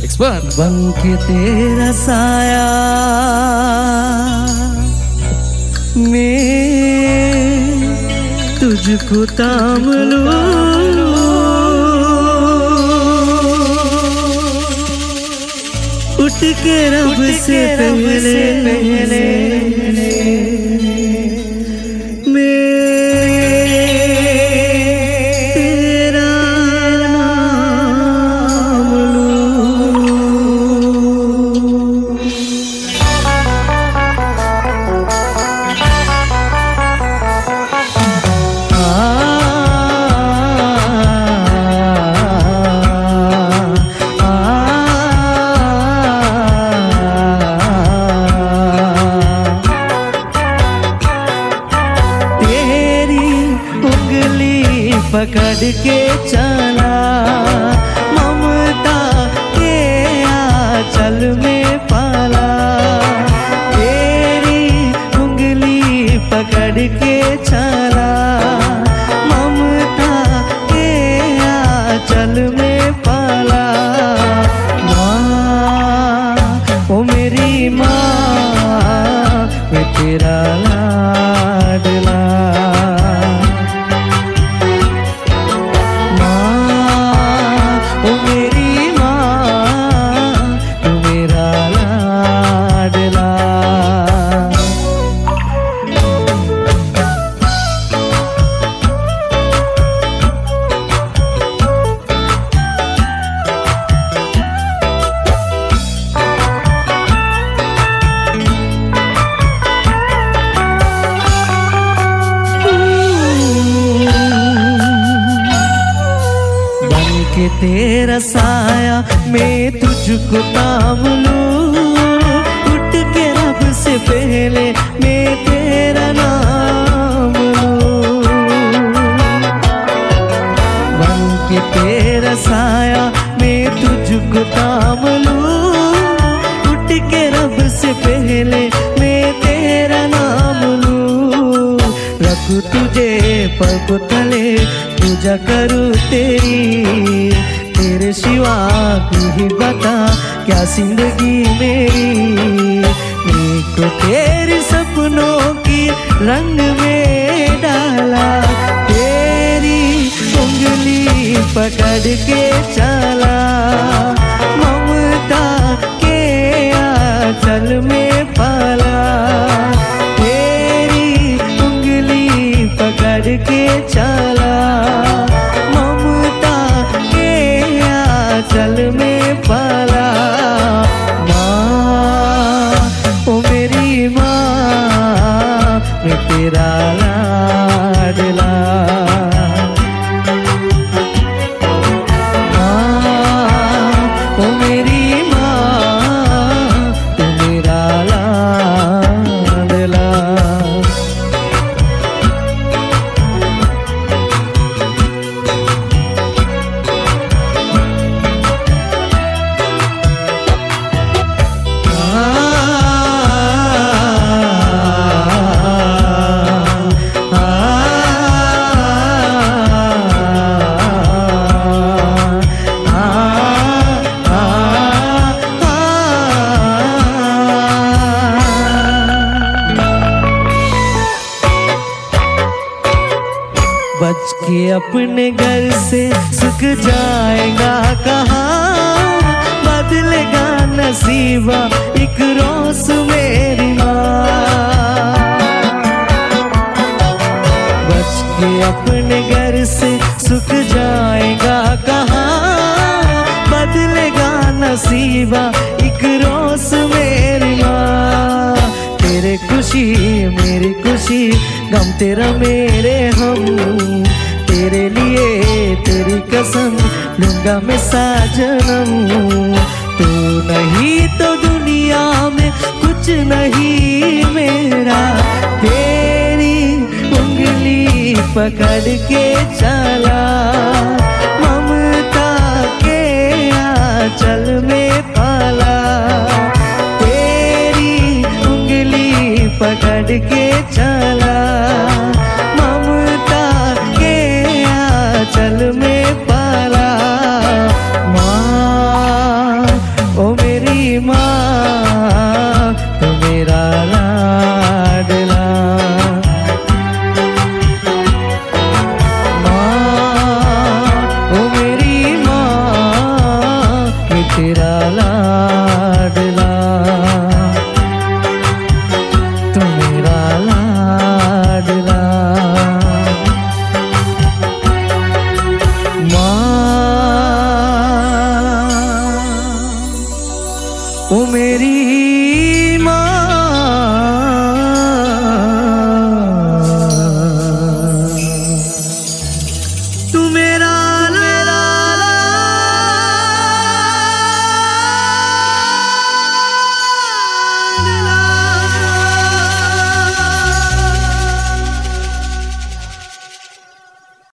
Expert. बन के तेरा साया मैं तुझको थाम लूं, उठ के रब से पहले मैं तेरा नाम लूं। पकड़ के चला ममता के आंचल में पाला, तेरी उंगली पकड़ के चला ममता के आंचल में पाला। माँ ओ मेरी माँ मैं तेरा लाडला, के तेरा साया मैं तुझको थाम लूं, उठ के रब से पहले मैं तेरा नाम लूं। बन के तेरा साया मैं तुझको थाम लूं, उठ के रब से पहले मैं तेरा नाम लूं। रखूं तुझे पग तले पूजा करूं तेरी, तेरे सिवा तू ही बता क्या जिंदगी मेरी। मेरे को तेरे सपनों की रंग में डाला, तेरी उंगली पकड़ के चला ममता के आंचल में पाला, तेरी उंगली पकड़ के चला चल में पाला। माँ ओ मेरी माँ मैं तेरा लाडला, माँ ओ मेरी माँ तू मेरा लाडला। बच के अपने घर से सुख जाएगा कहाँ, बदलेगा नसीबा एक रोज मेरी माँ। बच के अपने घर से सुख जाएगा कहाँ, बदलेगा नसीबा एक रोज मेरी माँ। तेरे खुशी मेरी खुशी गम तेरा मेरे हम, तेरे लिए तेरी कसम लूंगा मैं साजनम। तू नहीं तो दुनिया में कुछ नहीं मेरा, तेरी उंगली पकड़ के चला